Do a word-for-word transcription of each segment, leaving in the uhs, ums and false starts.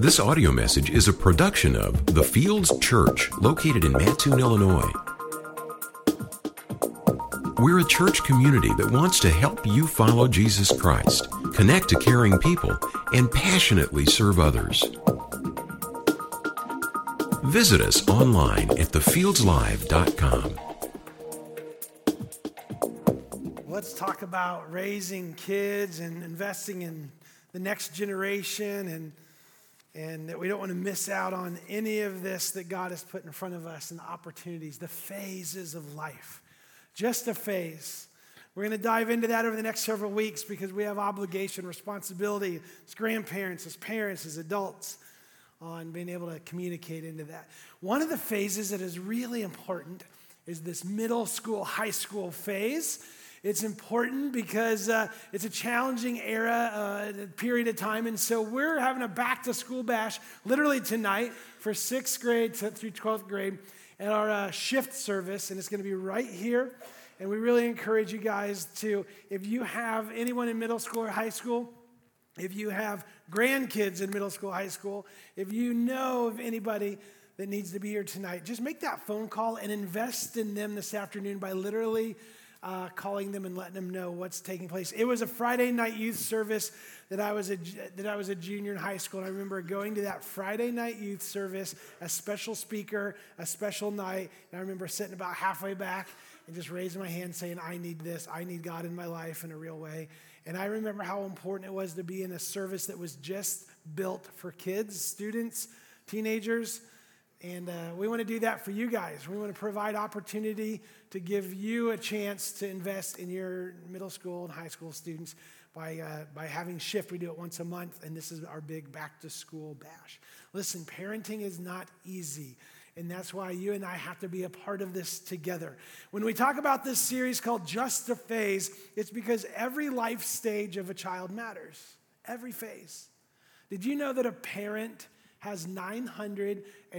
This audio message is a production of The Fields Church, located in Mattoon, Illinois. We're a church community that wants to help you follow Jesus Christ, connect to caring people, and passionately serve others. Visit us online at the fields live dot com. Let's talk about raising kids and investing in the next generation, and and that we don't want to miss out on any of this that God has put in front of us and the opportunities, the phases of life. Just a phase. We're going to dive into that over the next several weeks because we have obligation, responsibility as grandparents, as parents, as adults on being able to communicate into that. One of the phases that is really important is this middle school, high school phase. It's important because uh, it's a challenging era, uh, period of time, and so we're having a back-to-school bash literally tonight for sixth grade to, through twelfth grade at our uh, shift service, and it's going to be right here. And we really encourage you guys to, if you have anyone in middle school or high school, if you have grandkids in middle school, high school, if you know of anybody that needs to be here tonight, just make that phone call and invest in them this afternoon by literally Uh, calling them and letting them know what's taking place. It was a Friday night youth service that I was a that I was a junior in high school, and I remember going to that Friday night youth service, a special speaker, a special night, and I remember sitting about halfway back and just raising my hand saying, I need this, I need God in my life in a real way. And I remember how important it was to be in a service that was just built for kids, students, teenagers. And uh, we want to do that for you guys. We want to provide opportunity to give you a chance to invest in your middle school and high school students by uh, by having Shift. We do it once a month, and this is our big back-to-school bash. Listen, parenting is not easy, and that's why you and I have to be a part of this together. When we talk about this series called Just a Phase, it's because every life stage of a child matters. Every phase. Did you know that a parent has nine hundred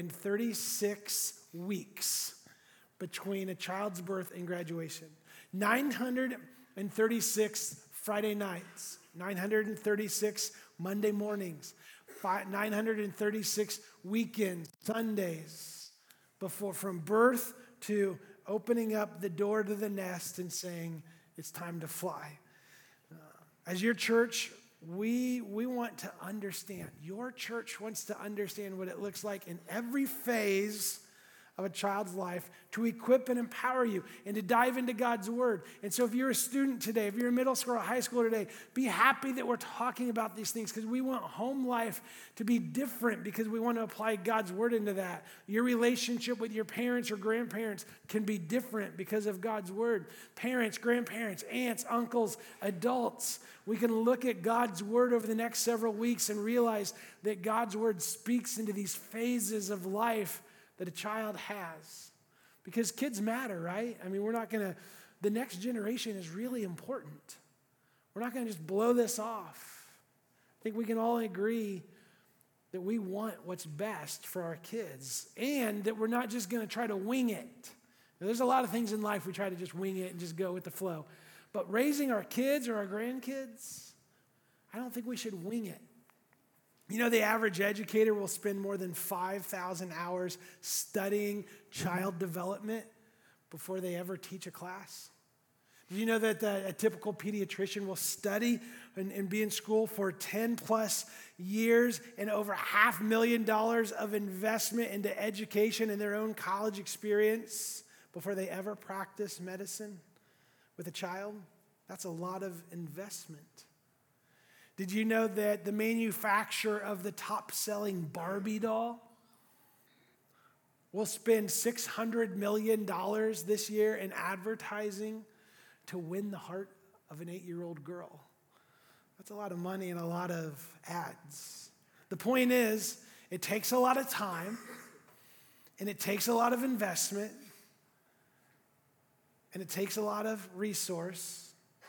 thirty-six weeks between a child's birth and graduation? nine hundred thirty-six Friday nights, nine hundred thirty-six Monday mornings, nine hundred thirty-six weekends, Sundays, before from birth to opening up the door to the nest and saying, it's time to fly. Uh, as your church, We we want to understand. Your church wants to understand what it looks like in every phase of a child's life to equip and empower you and to dive into God's word. And so if you're a student today, if you're in middle school or high school today, be happy that we're talking about these things because we want home life to be different because we want to apply God's word into that. Your relationship with your parents or grandparents can be different because of God's word. Parents, grandparents, aunts, uncles, adults, we can look at God's word over the next several weeks and realize that God's word speaks into these phases of life that a child has. Because kids matter, right? I mean, we're not going to, the next generation is really important. We're not going to just blow this off. I think we can all agree that we want what's best for our kids and that we're not just going to try to wing it. Now, there's a lot of things in life we try to just wing it and just go with the flow. But raising our kids or our grandkids, I don't think we should wing it. You know, the average educator will spend more than five thousand hours studying child development before they ever teach a class. Do you know that a typical pediatrician will study and, and be in school for ten plus years and over half million dollars of investment into education and their own college experience before they ever practice medicine with a child? That's a lot of investment. Did you know that the manufacturer of the top-selling Barbie doll will spend six hundred million dollars this year in advertising to win the heart of an eight-year-old girl? That's a lot of money and a lot of ads. The point is, it takes a lot of time, and it takes a lot of investment, and it takes a lot of resource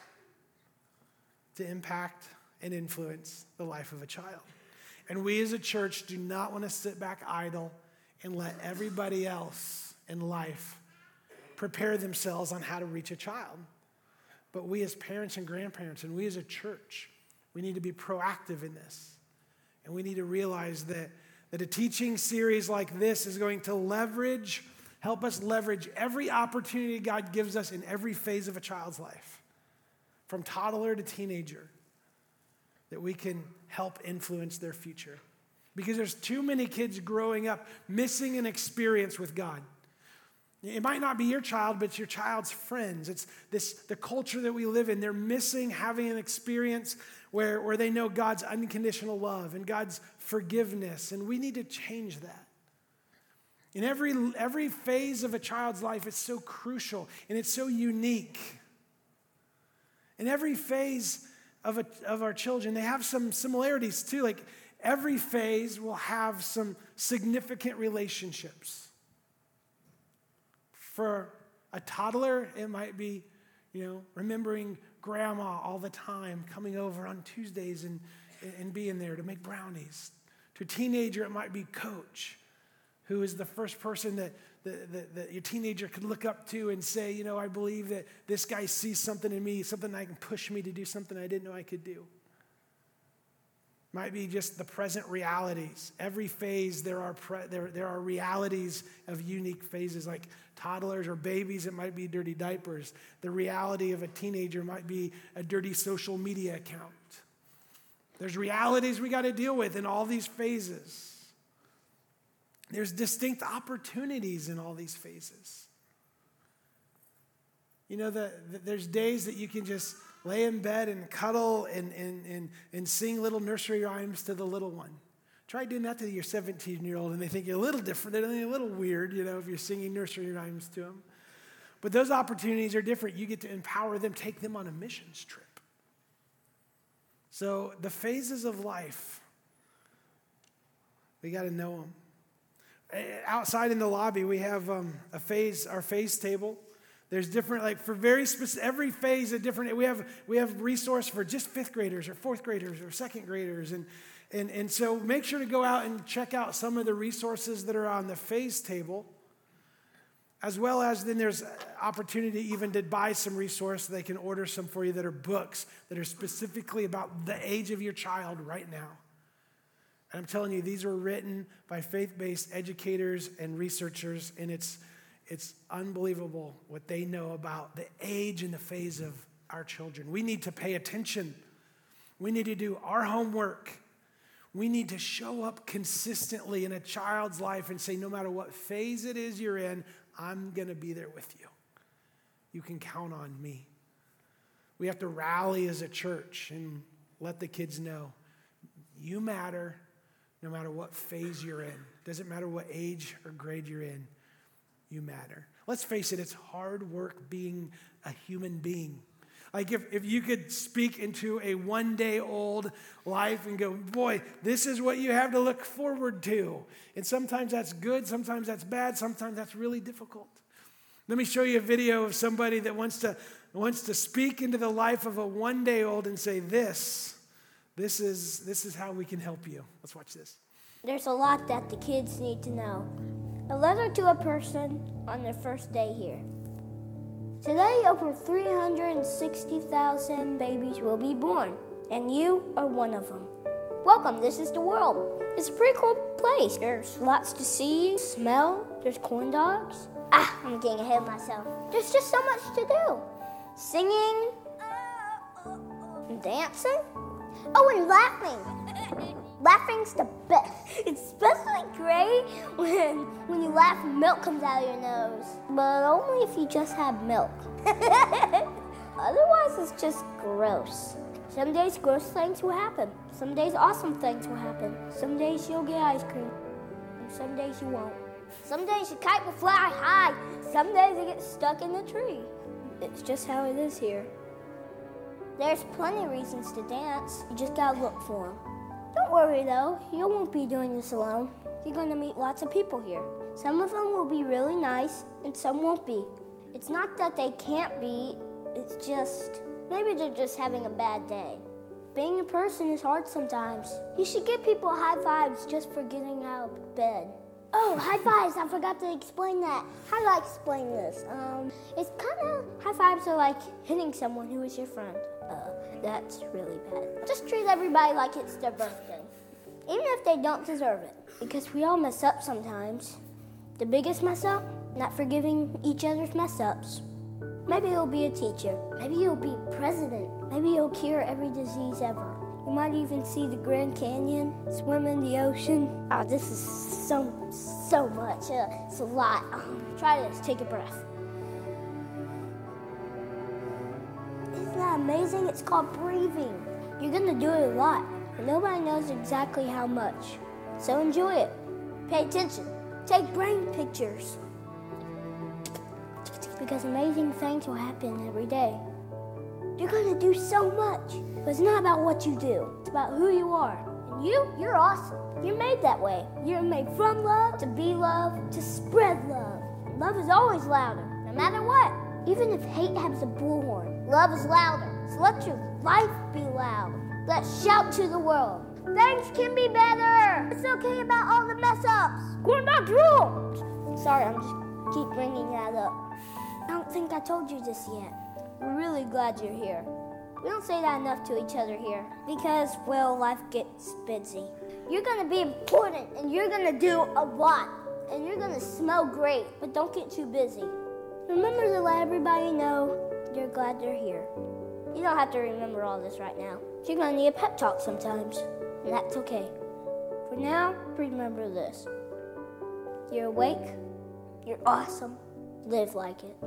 to impact and influence the life of a child. And we as a church do not want to sit back idle and let everybody else in life prepare themselves on how to reach a child. But we as parents and grandparents and we as a church, we need to be proactive in this. And we need to realize that, that a teaching series like this is going to leverage, help us leverage every opportunity God gives us in every phase of a child's life, from toddler to teenager, that we can help influence their future. Because there's too many kids growing up missing an experience with God. It might not be your child, but it's your child's friends. It's this the culture that we live in. They're missing having an experience where, where they know God's unconditional love and God's forgiveness. And we need to change that. In every, every phase of a child's life, it's so crucial and it's so unique. In every phase of, a, of our children, they have some similarities too. Like every phase will have some significant relationships. For a toddler, it might be, you know, remembering grandma all the time, coming over on Tuesdays and, and being there to make brownies. To a teenager, it might be coach, who is the first person that, that, that, that your teenager could look up to and say, you know, I believe that this guy sees something in me, something that can push me to do something I didn't know I could do. Might be just the present realities. Every phase, there are pre- there, there are realities of unique phases. Like toddlers or babies, it might be dirty diapers. The reality of a teenager might be a dirty social media account. There's realities we got to deal with in all these phases. There's distinct opportunities in all these phases. You know, the, the, there's days that you can just lay in bed and cuddle and, and, and, and sing little nursery rhymes to the little one. Try doing that to your seventeen-year-old and they think you're a little different. They think you're a little weird, you know, if you're singing nursery rhymes to them. But those opportunities are different. You get to empower them, take them on a missions trip. So the phases of life, we got to know them. Outside in the lobby, we have um, a phase, our phase table. There's different, like for very specific, every phase a different, we have we have resource for just fifth graders or fourth graders or second graders. And, and, and so make sure to go out and check out some of the resources that are on the phase table, as well as then there's opportunity even to buy some resource. They can order some for you that are books that are specifically about the age of your child right now. And I'm telling you, these were written by faith-based educators and researchers, and it's It's unbelievable what they know about the age and the phase of our children. We need to pay attention. We need to do our homework. We need to show up consistently in a child's life and say, no matter what phase it is you're in, I'm going to be there with you. You can count on me. We have to rally as a church and let the kids know, you matter no matter what phase you're in. Doesn't matter what age or grade you're in. You matter. Let's face it, it's hard work being a human being. Like if, if you could speak into a one-day-old life and go, boy, this is what you have to look forward to. And sometimes that's good, sometimes that's bad, sometimes that's really difficult. Let me show you a video of somebody that wants to, wants to speak into the life of a one-day-old and say, this, this is, this is how we can help you. Let's watch this. There's a lot that the kids need to know. A letter to a person on their first day here. Today, over three hundred sixty thousand babies will be born, and you are one of them. Welcome, this is the world. It's a pretty cool place. There's lots to see, smell, there's corn dogs. Ah, I'm getting ahead of myself. There's just so much to do. Singing, and dancing, oh, and laughing. Laughing's the best. It's especially great when when you laugh and milk comes out of your nose. But only if you just have milk. Otherwise, it's just gross. Some days gross things will happen. Some days awesome things will happen. Some days you'll get ice cream. And some days you won't. Some days your kite will fly high. Some days it gets stuck in the tree. It's just how it is here. There's plenty of reasons to dance. You just gotta look for them. Don't worry though, you won't be doing this alone. You're going to meet lots of people here. Some of them will be really nice and some won't be. It's not that they can't be, it's just, maybe they're just having a bad day. Being a person is hard sometimes. You should give people high fives just for getting out of bed. Oh, high fives, I forgot to explain that. How do I explain this? Um, it's kind of, high fives are like hitting someone who is your friend. Uh, that's really bad. Just treat everybody like it's their birthday. even if they don't deserve it, because we all mess up sometimes. The biggest mess up, not forgiving each other's mess ups. Maybe you'll be a teacher. Maybe you'll be president. Maybe you'll cure every disease ever. You might even see the Grand Canyon, swim in the ocean. Oh, this is so, so much. Uh, it's a lot. Um, try this. Take a breath. Isn't that amazing? It's called breathing. You're going to do it a lot, and nobody knows exactly how much. So enjoy it. Pay attention. Take brain pictures. Because amazing things will happen every day. You're going to do so much. But it's not about what you do. It's about who you are. And you, you're awesome. You're made that way. You're made from love, to be love, to spread love. Love is always louder, no matter what. Even if hate has a bullhorn, love is louder. So let your life be loud. Let's shout to the world. Things can be better. It's okay about all the mess ups. We're not rules. Sorry, I'm just keep bringing that up. I don't think I told you this yet. We're really glad you're here. We don't say that enough to each other here because, well, life gets busy. You're going to be important, and you're going to do a lot, and you're going to smell great, but don't get too busy. Remember to let everybody know you're glad they're here. You don't have to remember all this right now. You're going to need a pep talk sometimes, and that's okay. For now, remember this. You're awake. You're awesome. Live like it.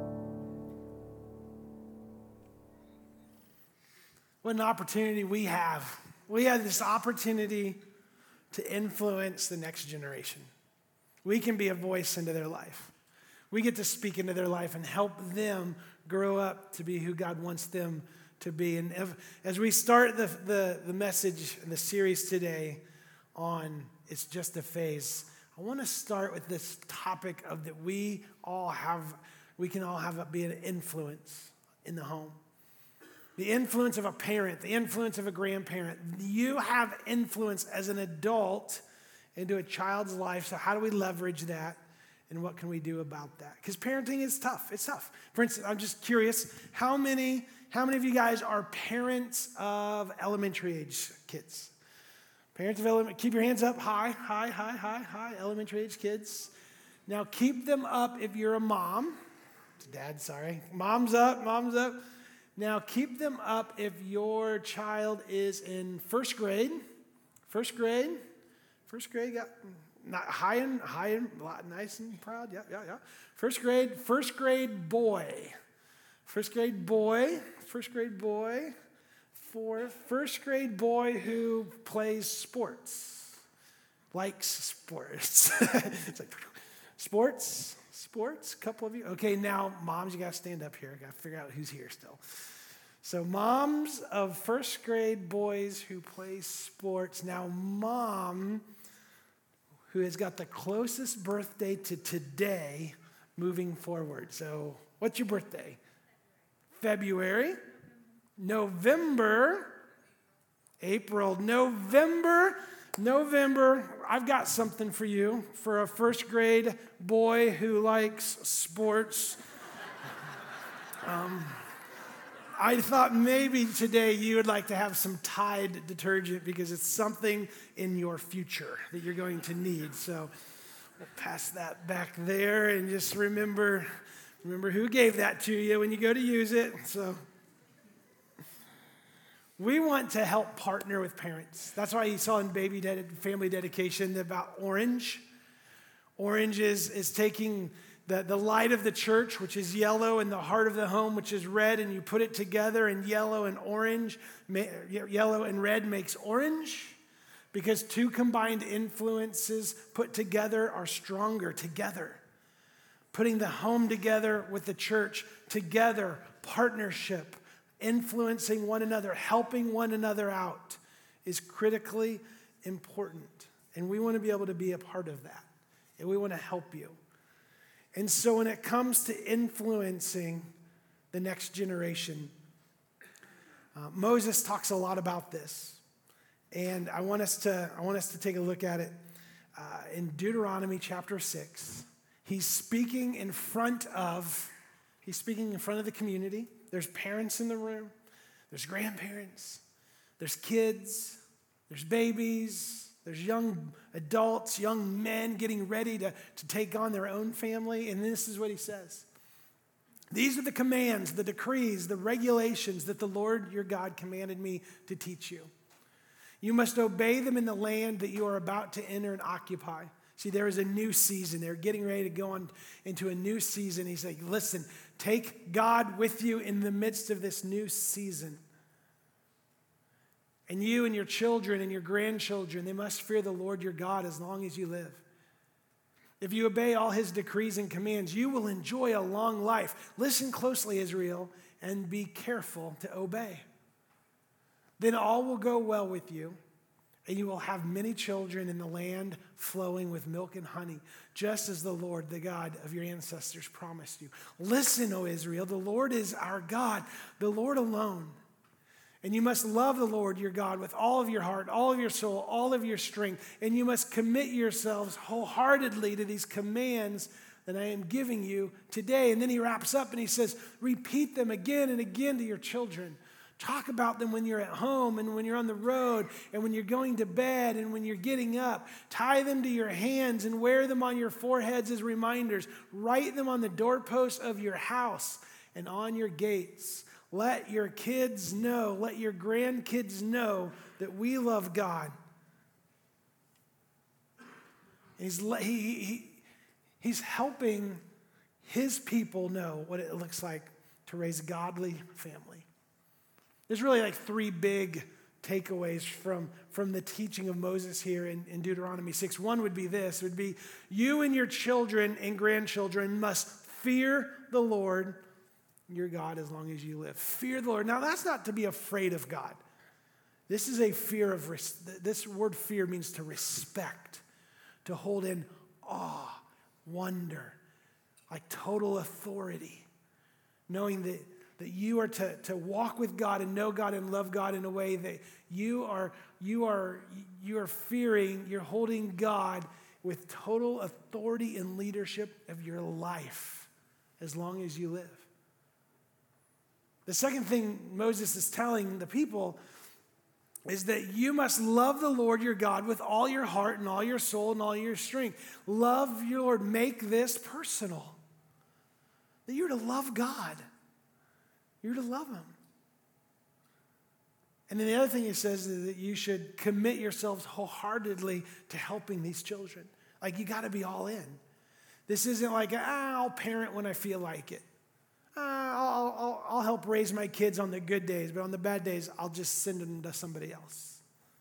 What an opportunity we have. We have this opportunity to influence the next generation. We can be a voice into their life. We get to speak into their life and help them grow up to be who God wants them to be. And if, as we start the, the, the message and the series today on It's Just a Phase, I want to start with this topic of that we all have, we can all have a, be an influence in the home. The influence of a parent, the influence of a grandparent. You have influence as an adult into a child's life. So how do we leverage that? And what can we do about that? Because parenting is tough. It's tough. For instance, I'm just curious, how many, how many of you guys are parents of elementary age kids? Parents of elementary, keep your hands up high, high, high, high, high, elementary age kids. Now keep them up if you're a mom. Dad, sorry. Mom's up, mom's up. Now, keep them up if your child is in first grade. First grade. First grade, got not high and high and nice and proud. Yeah, yeah, yeah. First grade, first grade boy. First grade boy. First grade boy. For first grade boy who plays sports. Likes sports. It's like sports. Sports, a couple of you. Okay, now, moms, you got to stand up here. I got to figure out who's here still. So, moms of first grade boys who play sports. Now, mom, who has got the closest birthday to today moving forward. So, what's your birthday? February. November. April. November. November, I've got something for you for a first grade boy who likes sports. Um, I thought maybe today you would like to have some Tide detergent because it's something in your future that you're going to need. So we'll pass that back there and just remember, remember who gave that to you when you go to use it. So we want to help partner with parents. That's why you saw in baby ded- family dedication about Orange. Orange is, is taking the, the light of the church, which is yellow, and the heart of the home, which is red, and you put it together, and yellow and orange, ma- yellow and red makes orange, because two combined influences put together are stronger together. Putting the home together with the church together, partnership, influencing one another, helping one another out is critically important. And we want to be able to be a part of that. And we want to help you. And so when it comes to influencing the next generation, uh, Moses talks a lot about this. And I want us to, I want us to take a look at it uh, in Deuteronomy chapter six. He's speaking in front of, he's speaking in front of the community. There's parents in the room. There's grandparents. There's kids. There's babies. There's young adults, young men getting ready to, to take on their own family. And this is what he says. These are the commands, the decrees, the regulations that the Lord your God commanded me to teach you. You must obey them in the land that you are about to enter and occupy. See, there is a new season. They're getting ready to go on into a new season. He's like, listen, take God with you in the midst of this new season. And you and your children and your grandchildren, they must fear the Lord your God as long as you live. If you obey all his decrees and commands, you will enjoy a long life. Listen closely, Israel, and be careful to obey. Then all will go well with you, and you will have many children in the land flowing with milk and honey, just as the Lord, the God of your ancestors, promised you. Listen, O Israel, the Lord is our God, the Lord alone. And you must love the Lord your God with all of your heart, all of your soul, all of your strength. And you must commit yourselves wholeheartedly to these commands that I am giving you today. And then he wraps up and he says, repeat them again and again to your children. Talk about them when you're at home and when you're on the road and when you're going to bed and when you're getting up. Tie them to your hands and wear them on your foreheads as reminders. Write them on the doorposts of your house and on your gates. Let your kids know, let your grandkids know that we love God. He's, he, he, he's helping his people know what it looks like to raise a godly family. There's really like three big takeaways from, from the teaching of Moses here in, in Deuteronomy six. One would be this, would be you and your children and grandchildren must fear the Lord your God as long as you live. Fear the Lord. Now, that's not to be afraid of God. This is a fear of, this word fear means to respect, to hold in awe, wonder, like total authority, knowing that, that you are to, to walk with God and know God and love God in a way that you are, you are, you are fearing, you're holding God with total authority and leadership of your life as long as you live. The second thing Moses is telling the people is that you must love the Lord your God with all your heart and all your soul and all your strength. Love your Lord. Make this personal. That you're to love God. You're to love him. And then the other thing he says is that you should commit yourselves wholeheartedly to helping these children. Like you got to be all in. This isn't like, ah, I'll parent when I feel like it. Uh, I'll, I'll, I'll help raise my kids on the good days, but on the bad days, I'll just send them to somebody else.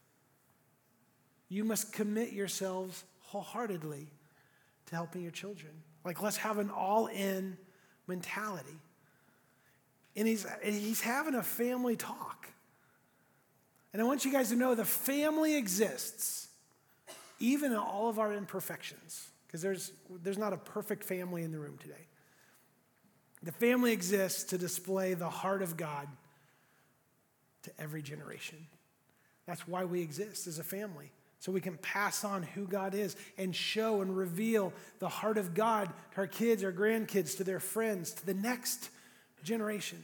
You must commit yourselves wholeheartedly to helping your children. Like, let's have an all-in mentality. And he's, and he's having a family talk. And I want you guys to know the family exists, even in all of our imperfections, because there's, there's not a perfect family in the room today. The family exists to display the heart of God to every generation. That's why we exist as a family, so we can pass on who God is and show and reveal the heart of God to our kids, our grandkids, to their friends, to the next generation.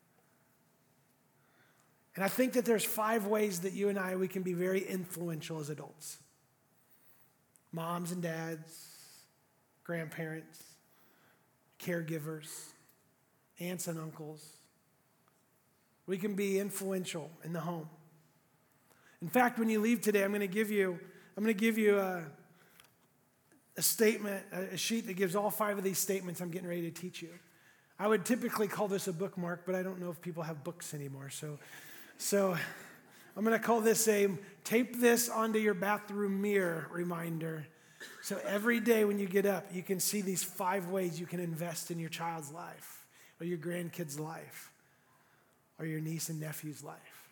And I think that there's five ways that you and I, we can be very influential as adults. Moms and dads, grandparents, caregivers, aunts and uncles. We can be influential in the home. In fact, when you leave today, I'm going to give you, I'm going to give you a, a statement, a sheet that gives all five of these statements I'm getting ready to teach you. I would typically call this a bookmark, but I don't know if people have books anymore. So, so I'm going to call this a tape this onto your bathroom mirror reminder. So every day when you get up, you can see these five ways you can invest in your child's life, or your grandkid's life, or your niece and nephew's life.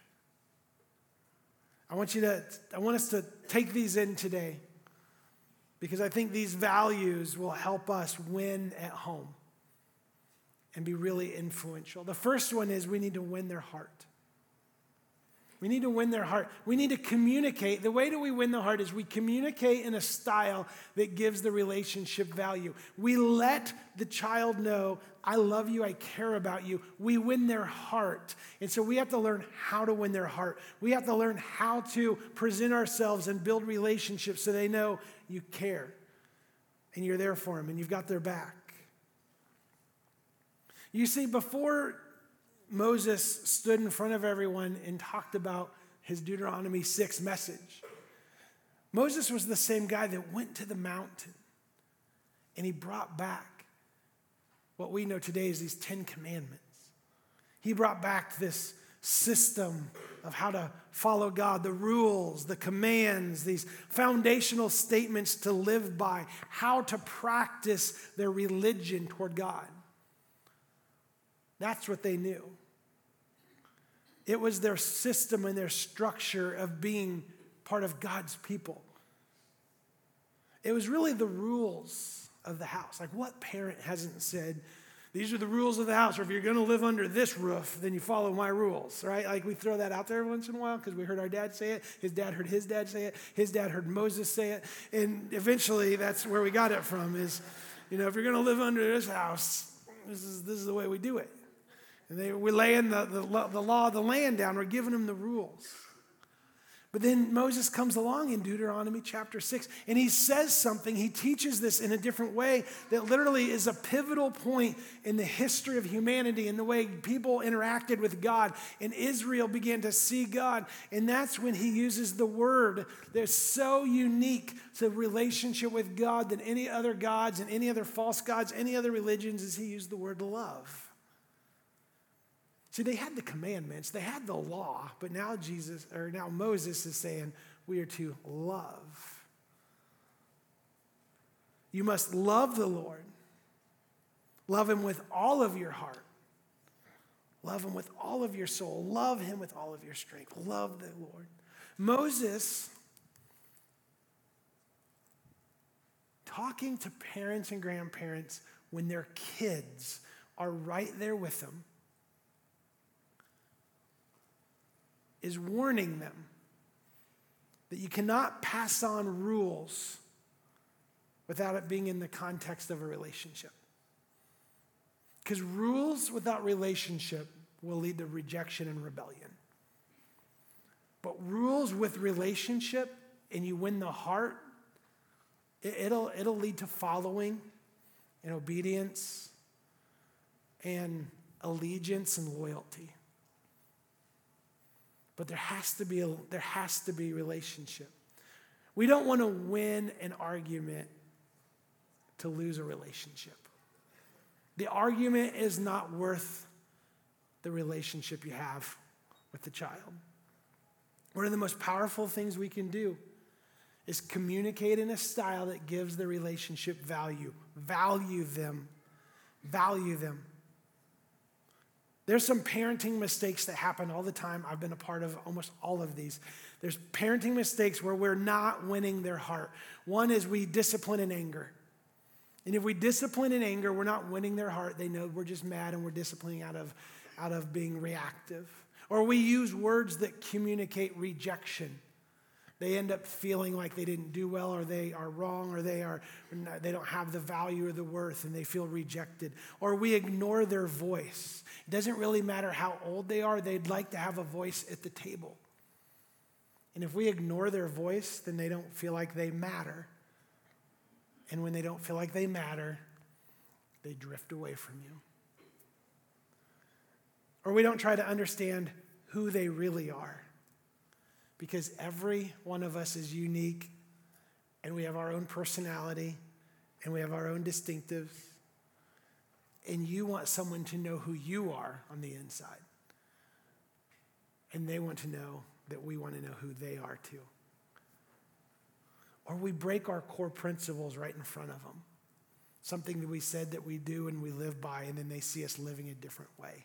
I want you to, I want us to take these in today, because I think these values will help us win at home and be really influential. The first one is we need to win their heart. We need to win their heart. We need to communicate. The way that we win the heart is we communicate in a style that gives the relationship value. We let the child know, I love you, I care about you. We win their heart. And so we have to learn how to win their heart. We have to learn how to present ourselves and build relationships so they know you care and you're there for them and you've got their back. You see, before Moses stood in front of everyone and talked about his Deuteronomy six message, Moses was the same guy that went to the mountain and he brought back what we know today as these Ten Commandments. He brought back this system of how to follow God, the rules, the commands, these foundational statements to live by, how to practice their religion toward God. That's what they knew. It was their system and their structure of being part of God's people. It was really the rules of the house. Like, what parent hasn't said, these are the rules of the house, or if you're going to live under this roof, then you follow my rules, right? Like, we throw that out there every once in a while because we heard our dad say it. His dad heard his dad say it. His dad heard Moses say it. And eventually, that's where we got it from is, you know, if you're going to live under this house, this is, this is the way we do it. And they, we're laying the, the, the law of the land down. We're giving them the rules. But then Moses comes along in Deuteronomy chapter six, and he says something. He teaches this in a different way that literally is a pivotal point in the history of humanity and the way people interacted with God. And Israel began to see God. And that's when he uses the word that's so unique to relationship with God than any other gods and any other false gods, any other religions, is he used the word love. See, they had the commandments, they had the law, but now Jesus, or now Moses is saying, we are to love. You must love the Lord. Love him with all of your heart. Love him with all of your soul. Love him with all of your strength. Love the Lord. Moses, talking to parents and grandparents when their kids are right there with them, is warning them that you cannot pass on rules without it being in the context of a relationship. Because rules without relationship will lead to rejection and rebellion. But rules with relationship, and you win the heart, it, it'll, it'll lead to following and obedience and allegiance and loyalty. But there has to be a, there has to be relationship. We don't want to win an argument to lose a relationship. The argument is not worth the relationship you have with the child. One of the most powerful things we can do is communicate in a style that gives the relationship value. Value them. Value them. There's some parenting mistakes that happen all the time. I've been a part of almost all of these. There's parenting mistakes where we're not winning their heart. One is we discipline in anger. And if we discipline in anger, we're not winning their heart. They know we're just mad and we're disciplining out of, out of being reactive. Or we use words that communicate rejection. They end up feeling like they didn't do well, or they are wrong, or they are they don't have the value or the worth, and they feel rejected. Or we ignore their voice. It doesn't really matter how old they are. They'd like to have a voice at the table. And if we ignore their voice, then they don't feel like they matter. And when they don't feel like they matter, they drift away from you. Or we don't try to understand who they really are. Because every one of us is unique, and we have our own personality, and we have our own distinctives, and you want someone to know who you are on the inside. And they want to know that we want to know who they are too. Or we break our core principles right in front of them. Something that we said that we do and we live by, and then they see us living a different way.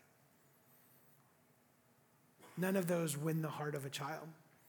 None of those win the heart of a child.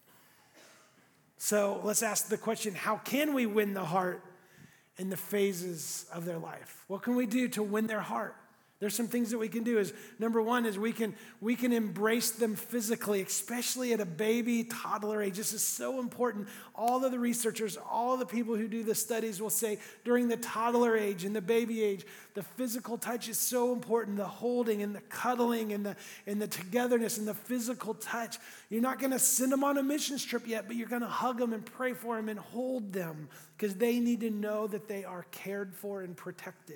So let's ask the question, how can we win the heart in the phases of their life? What can we do to win their heart? There's some things that we can do. Is number one is we can we can embrace them physically, especially at a baby, toddler age. This is so important. All of the researchers, all the people who do the studies will say during the toddler age and the baby age, the physical touch is so important. The holding and the cuddling and the and the togetherness and the physical touch. You're not going to send them on a mission trip yet, but you're going to hug them and pray for them and hold them because they need to know that they are cared for and protected.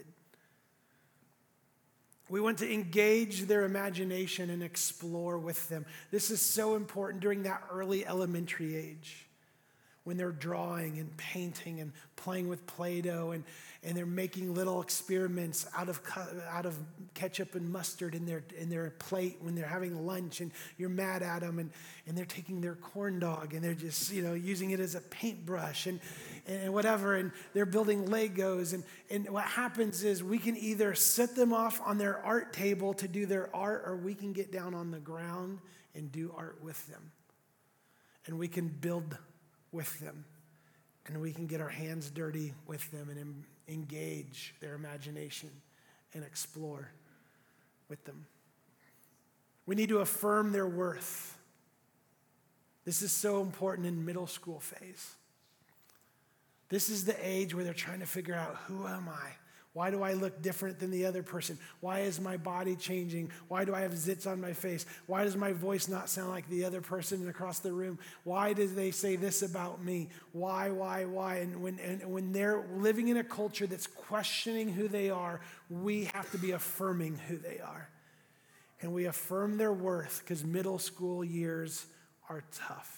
We want to engage their imagination and explore with them. This is so important during that early elementary age when they're drawing and painting and playing with Play-Doh and, and they're making little experiments out of out of ketchup and mustard in their in their plate when they're having lunch and you're mad at them and, and they're taking their corn dog and they're just, you know, using it as a paintbrush and, and whatever, and they're building Legos. And, and what happens is we can either set them off on their art table to do their art, or we can get down on the ground and do art with them. And we can build with them. And we can get our hands dirty with them and em- engage their imagination and explore with them. We need to affirm their worth. This is so important in middle school phase. This is the age where they're trying to figure out, who am I? Why do I look different than the other person? Why is my body changing? Why do I have zits on my face? Why does my voice not sound like the other person across the room? Why do they say this about me? Why, why, why? And when, and when they're living in a culture that's questioning who they are, we have to be affirming who they are. And we affirm their worth because middle school years are tough.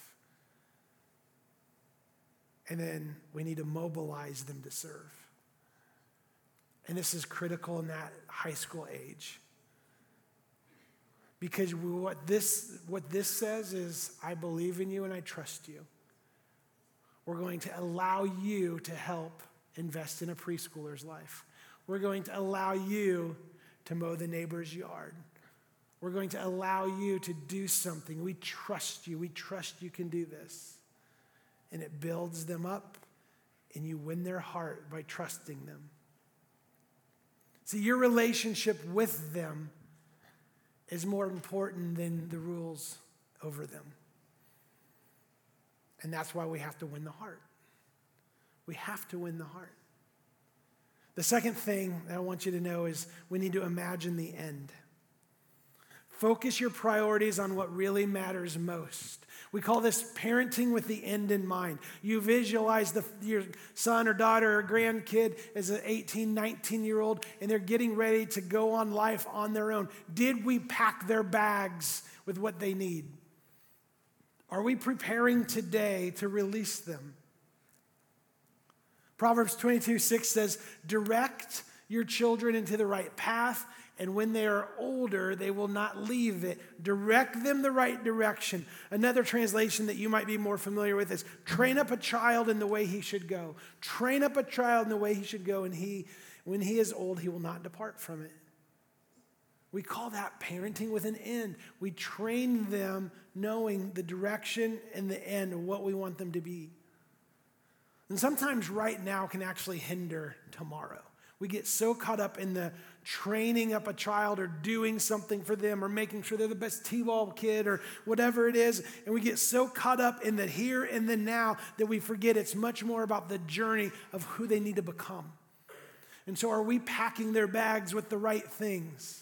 And then we need to mobilize them to serve. And this is critical in that high school age. Because what this, what this says is, I believe in you and I trust you. We're going to allow you to help invest in a preschooler's life. We're going to allow you to mow the neighbor's yard. We're going to allow you to do something. We trust you. We trust you can do this. And it builds them up, and you win their heart by trusting them. See, your relationship with them is more important than the rules over them. And that's why we have to win the heart. We have to win the heart. The second thing that I want you to know is we need to imagine the end. Focus your priorities on what really matters most. We call this parenting with the end in mind. You visualize the, your son or daughter or grandkid as an eighteen, nineteen-year-old, and they're getting ready to go on life on their own. Did we pack their bags with what they need? Are we preparing today to release them? Proverbs twenty-two six says, direct your children into the right path, and when they are older, they will not leave it. Direct them the right direction. Another translation that you might be more familiar with is, train up a child in the way he should go. Train up a child in the way he should go, and he, when he is old, he will not depart from it. We call that parenting with an end. We train them knowing the direction and the end of what we want them to be. And sometimes right now can actually hinder tomorrow. We get so caught up in the training up a child or doing something for them or making sure they're the best T-ball kid or whatever it is. And we get so caught up in the here and the now that we forget it's much more about the journey of who they need to become. And so are we packing their bags with the right things?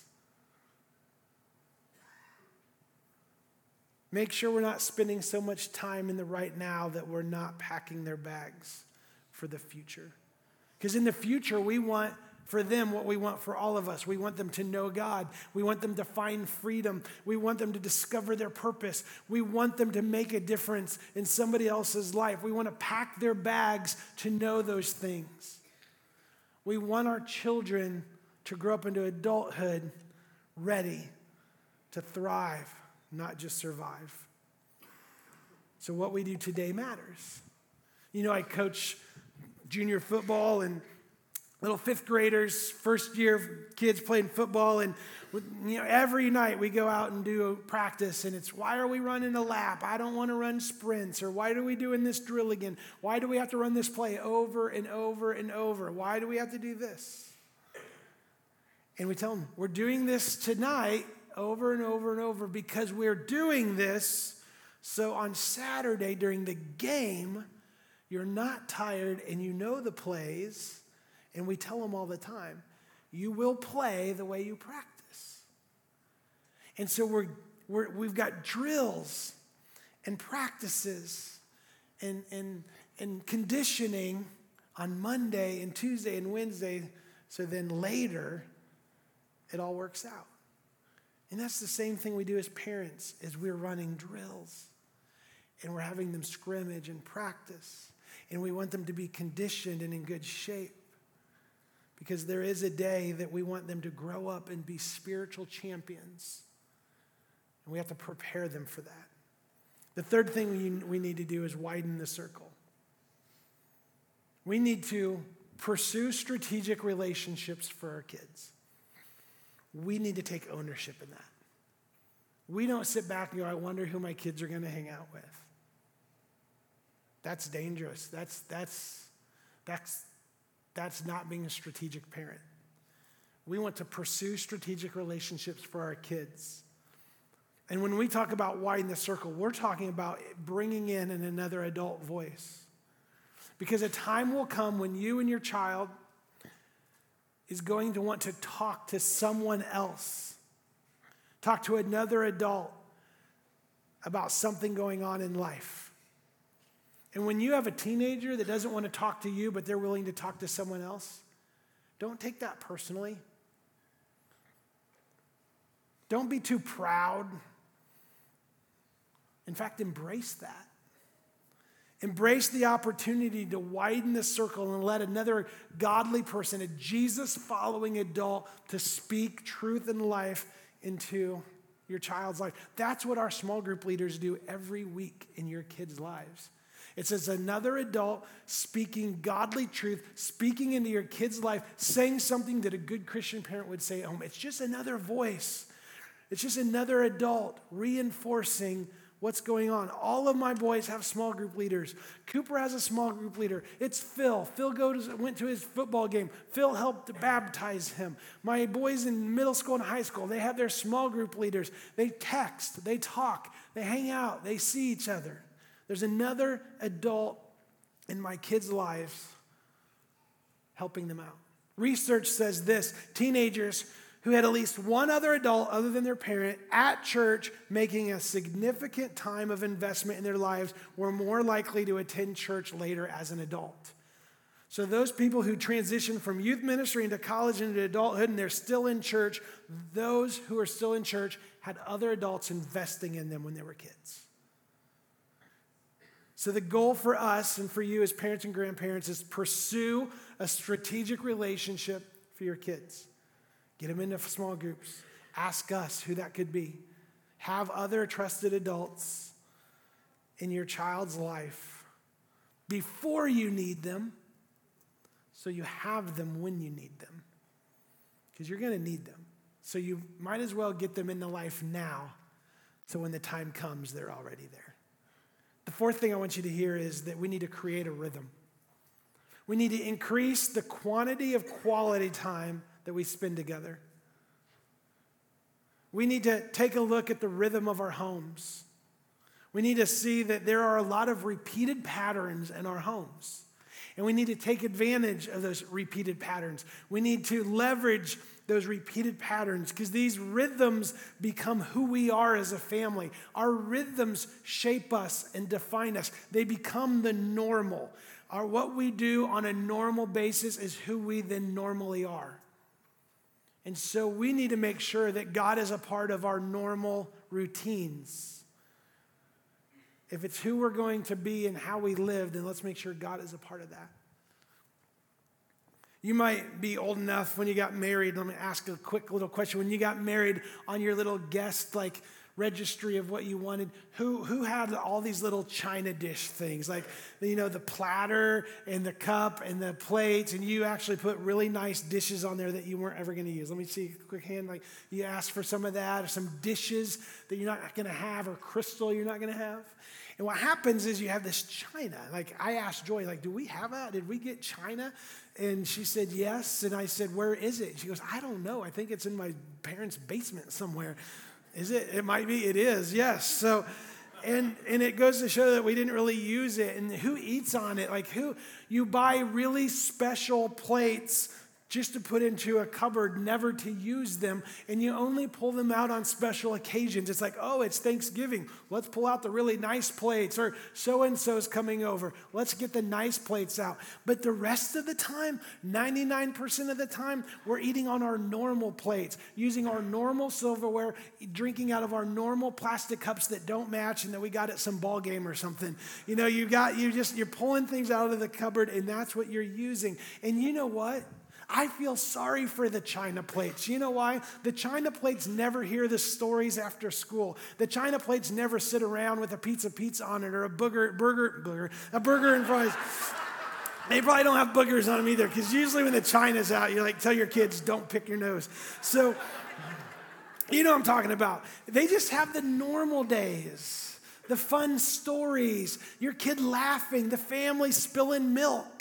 Make sure we're not spending so much time in the right now that we're not packing their bags for the future. Because in the future, we want for them what we want for all of us. We want them to know God. We want them to find freedom. We want them to discover their purpose. We want them to make a difference in somebody else's life. We want to pack their bags to know those things. We want our children to grow up into adulthood ready to thrive, not just survive. So what we do today matters. You know, I coach junior football and little fifth graders, first year kids playing football, and you know every night we go out and do a practice, and it's, why are we running a lap? I don't want to run sprints. Or why are we doing this drill again? Why do we have to run this play over and over and over? Why do we have to do this? And we tell them, we're doing this tonight over and over and over because we're doing this so on Saturday during the game, you're not tired and you know the plays. And we tell them all the time, you will play the way you practice. And so we're, we're, we've got drills and practices and, and, and conditioning on Monday and Tuesday and Wednesday. So then later, it all works out. And that's the same thing we do as parents, is we're running drills. And we're having them scrimmage and practice. And we want them to be conditioned and in good shape. Because there is a day that we want them to grow up and be spiritual champions. And we have to prepare them for that. The third thing we, we need to do is widen the circle. We need to pursue strategic relationships for our kids. We need to take ownership in that. We don't sit back and go, I wonder who my kids are going to hang out with. That's dangerous. That's, that's, that's, that's not being a strategic parent. We want to pursue strategic relationships for our kids. And when we talk about widen the circle, we're talking about bringing in an another adult voice. Because a time will come when you and your child is going to want to talk to someone else, talk to another adult about something going on in life. And when you have a teenager that doesn't want to talk to you, but they're willing to talk to someone else, don't take that personally. Don't be too proud. In fact, embrace that. Embrace the opportunity to widen the circle and let another godly person, a Jesus-following adult, to speak truth and life into your child's life. That's what our small group leaders do every week in your kids' lives. It's as another adult speaking godly truth, speaking into your kid's life, saying something that a good Christian parent would say at home. It's just another voice. It's just another adult reinforcing what's going on. All of my boys have small group leaders. Cooper has a small group leader. It's Phil. Phil goes, went to his football game. Phil helped baptize him. My boys in middle school and high school, they have their small group leaders. They text, they talk, they hang out, they see each other. There's another adult in my kids' lives helping them out. Research says this: teenagers who had at least one other adult other than their parent at church making a significant time of investment in their lives were more likely to attend church later as an adult. So those people who transition from youth ministry into college into adulthood and they're still in church, those who are still in church had other adults investing in them when they were kids. So the goal for us and for you as parents and grandparents is pursue a strategic relationship for your kids. Get them into small groups. Ask us who that could be. Have other trusted adults in your child's life before you need them, so you have them when you need them. Because you're going to need them. So you might as well get them into life now, so when the time comes, they're already there. The fourth thing I want you to hear is that we need to create a rhythm. We need to increase the quantity of quality time that we spend together. We need to take a look at the rhythm of our homes. We need to see that there are a lot of repeated patterns in our homes. And we need to take advantage of those repeated patterns. We need to leverage those repeated patterns because these rhythms become who we are as a family. Our rhythms shape us and define us. They become the normal. Our, what we do on a normal basis is who we then normally are. And so we need to make sure that God is a part of our normal routines. If it's who we're going to be and how we live, then let's make sure God is a part of that. You might be old enough when you got married. Let me ask a quick little question. When you got married on your little guest like registry of what you wanted, who who had all these little china dish things, like, you know, the platter and the cup and the plates, and you actually put really nice dishes on there that you weren't ever going to use? Let me see a quick hand. Like, you asked for some of that, or some dishes that you're not going to have, or crystal you're not going to have. And what happens is you have this china. Like, I asked Joy, like, do we have that? Did we get china? And she said, yes. And I said, where is it? She goes, I don't know. I think it's in my parents' basement somewhere. Is it? It might be. It is, yes. So, and and it goes to show that we didn't really use it. And who eats on it? Like, who, you buy really special plates just to put into a cupboard, never to use them, and you only pull them out on special occasions. It's like, oh, it's Thanksgiving. Let's pull out the really nice plates, or so-and-so's coming over. Let's get the nice plates out. But the rest of the time, ninety-nine percent of the time, we're eating on our normal plates, using our normal silverware, drinking out of our normal plastic cups that don't match and that we got at some ball game or something. You know, you got, you just, you're pulling things out of the cupboard, and that's what you're using. And you know what? I feel sorry for the china plates. You know why? The china plates never hear the stories after school. The china plates never sit around with a pizza pizza on it, or a burger, burger, burger, a burger and fries. They probably don't have boogers on them either, because usually when the china's out, you like tell your kids, don't pick your nose. So, you know what I'm talking about. They just have the normal days, the fun stories, your kid laughing, the family spilling milk.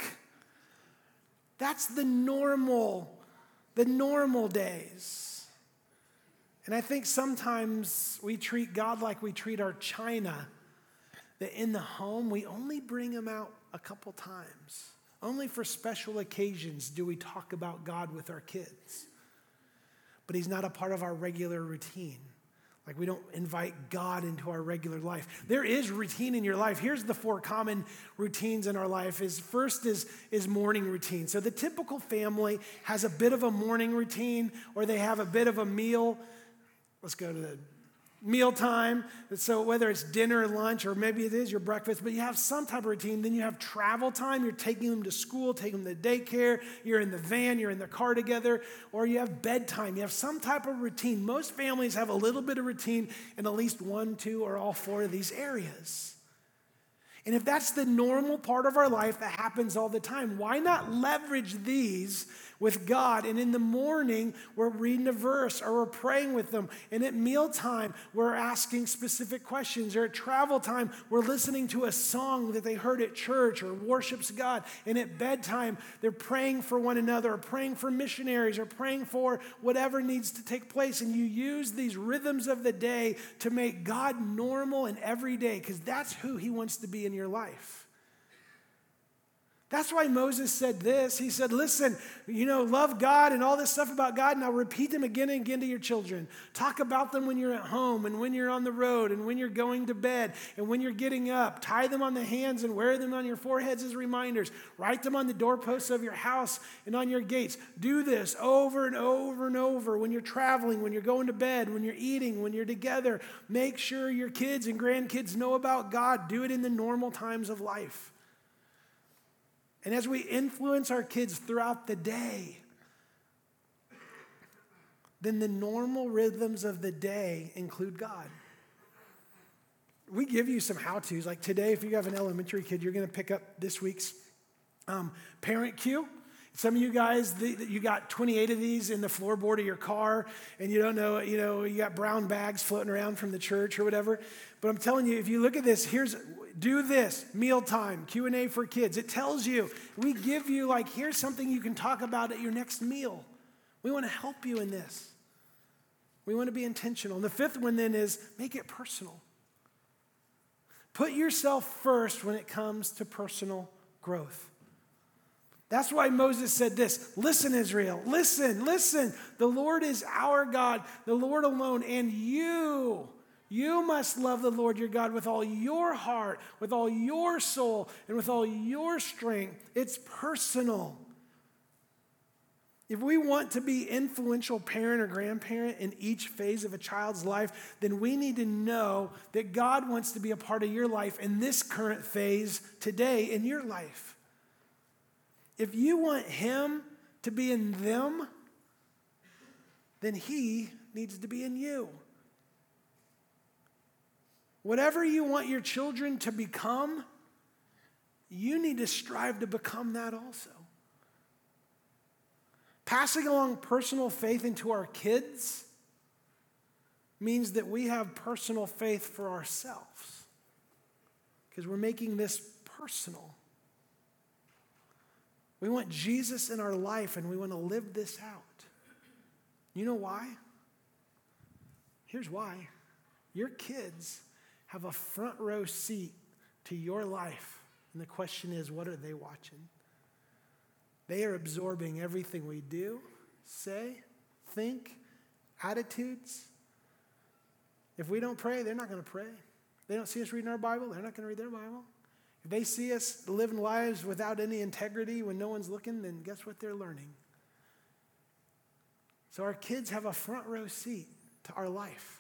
That's the normal, the normal days. And I think sometimes we treat God like we treat our china, that in the home we only bring him out a couple times. Only for special occasions do we talk about God with our kids. But he's not a part of our regular routine. Like, we don't invite God into our regular life. There is routine in your life. Here's the four common routines in our life. Is first is, is morning routine. So the typical family has a bit of a morning routine, or they have a bit of a meal. Let's go to the mealtime. So whether it's dinner, lunch, or maybe it is your breakfast, but you have some type of routine. Then you have travel time. You're taking them to school, taking them to daycare. You're in the van, you're in the car together. Or you have bedtime. You have some type of routine. Most families have a little bit of routine in at least one, two, or all four of these areas. And if that's the normal part of our life that happens all the time, why not leverage these with God? And in the morning, we're reading a verse, or we're praying with them. And at mealtime, we're asking specific questions. Or at travel time, we're listening to a song that they heard at church or worships God. And at bedtime, they're praying for one another, or praying for missionaries, or praying for whatever needs to take place. And you use these rhythms of the day to make God normal and everyday, because that's who he wants to be in your life. That's why Moses said this. He said, listen, you know, love God and all this stuff about God. Now repeat them again and again to your children. Talk about them when you're at home, and when you're on the road, and when you're going to bed, and when you're getting up. Tie them on the hands and wear them on your foreheads as reminders. Write them on the doorposts of your house and on your gates. Do this over and over and over when you're traveling, when you're going to bed, when you're eating, when you're together. Make sure your kids and grandkids know about God. Do it in the normal times of life. And as we influence our kids throughout the day, then the normal rhythms of the day include God. We give you some how-tos. Like today, if you have an elementary kid, you're going to pick up this week's um, parent cue. Some of you guys, the, you got twenty-eight of these in the floorboard of your car, and you don't know, you know, you got brown bags floating around from the church or whatever. But I'm telling you, if you look at this, here's, do this, mealtime, Q and A for kids. It tells you, we give you like, here's something you can talk about at your next meal. We want to help you in this. We want to be intentional. And the fifth one then is make it personal. Put yourself first when it comes to personal growth. That's why Moses said this, listen, Israel, listen, listen. The Lord is our God, the Lord alone, and you, you must love the Lord your God with all your heart, with all your soul, and with all your strength. It's personal. If we want to be influential parent or grandparent in each phase of a child's life, then we need to know that God wants to be a part of your life in this current phase today in your life. If you want him to be in them, then he needs to be in you. Whatever you want your children to become, you need to strive to become that also. Passing along personal faith into our kids means that we have personal faith for ourselves because we're making this personal. We want Jesus in our life and we want to live this out. You know why? Here's why. Your kids have a front row seat to your life. And the question is, what are they watching? They are absorbing everything we do, say, think, attitudes. If we don't pray, they're not going to pray. They don't see us reading our Bible, they're not going to read their Bible. If they see us living lives without any integrity when no one's looking, then guess what they're learning? So our kids have a front row seat to our life.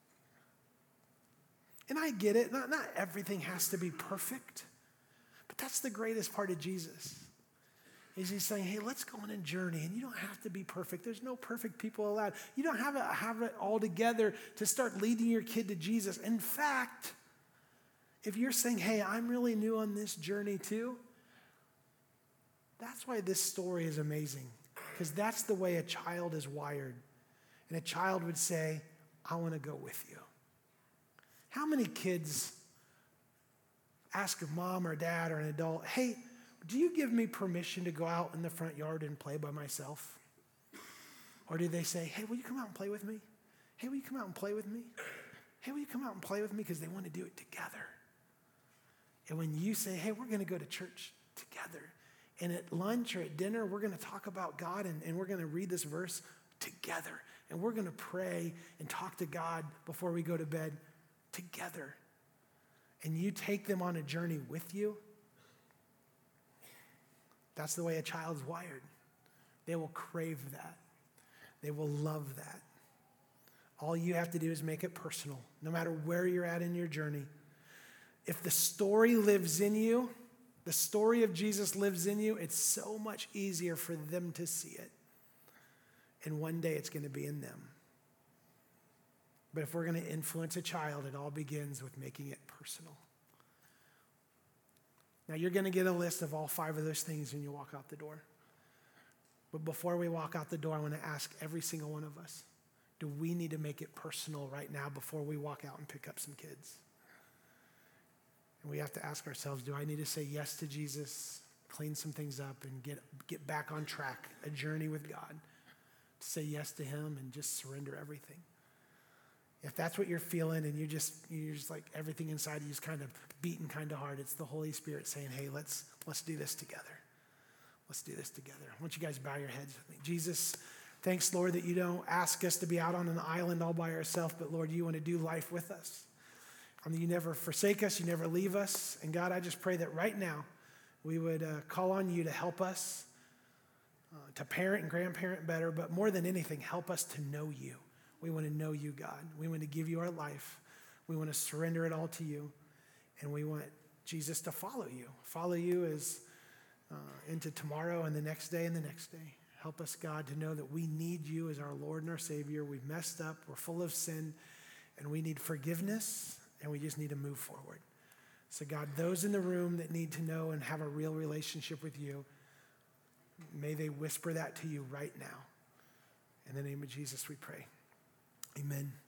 And I get it, not, not everything has to be perfect, but that's the greatest part of Jesus. Is he's saying, hey, let's go on a journey, and you don't have to be perfect. There's no perfect people allowed. You don't have, a, have it all together to start leading your kid to Jesus. In fact, if you're saying, hey, I'm really new on this journey too, that's why this story is amazing, because that's the way a child is wired. And a child would say, I want to go with you. How many kids ask a mom or dad or an adult, hey, do you give me permission to go out in the front yard and play by myself? Or do they say, hey, will you come out and play with me? Hey, will you come out and play with me? Hey, will you come out and play with me? Because they want to do it together. And when you say, hey, we're going to go to church together, and at lunch or at dinner, we're going to talk about God, and, and we're going to read this verse together, and we're going to pray and talk to God before we go to bed together, and you take them on a journey with you, that's the way a child's wired. They will crave that. They will love that. All you have to do is make it personal, no matter where you're at in your journey. If the story lives in you, the story of Jesus lives in you, it's so much easier for them to see it. And one day it's going to be in them. But if we're going to influence a child, it all begins with making it personal. Now, you're going to get a list of all five of those things when you walk out the door. But before we walk out the door, I want to ask every single one of us, do we need to make it personal right now before we walk out and pick up some kids? And we have to ask ourselves, do I need to say yes to Jesus, clean some things up, and get, get back on track, a journey with God, to say yes to him and just surrender everything? If that's what you're feeling and you just, you're just like everything inside you is kind of beating kind of hard, it's the Holy Spirit saying, hey, let's, let's do this together. Let's do this together. I want you guys to bow your heads with me. Jesus, thanks, Lord, that you don't ask us to be out on an island all by ourselves, but Lord, you want to do life with us. I mean, you never forsake us, you never leave us. And God, I just pray that right now we would uh, call on you to help us uh, to parent and grandparent better, but more than anything, help us to know you. We want to know you, God. We want to give you our life. We want to surrender it all to you. And we want Jesus to follow you. Follow you as uh, into tomorrow and the next day and the next day. Help us, God, to know that we need you as our Lord and our Savior. We've messed up. We're full of sin. And we need forgiveness. And we just need to move forward. So, God, those in the room that need to know and have a real relationship with you, may they whisper that to you right now. In the name of Jesus, we pray. Amen.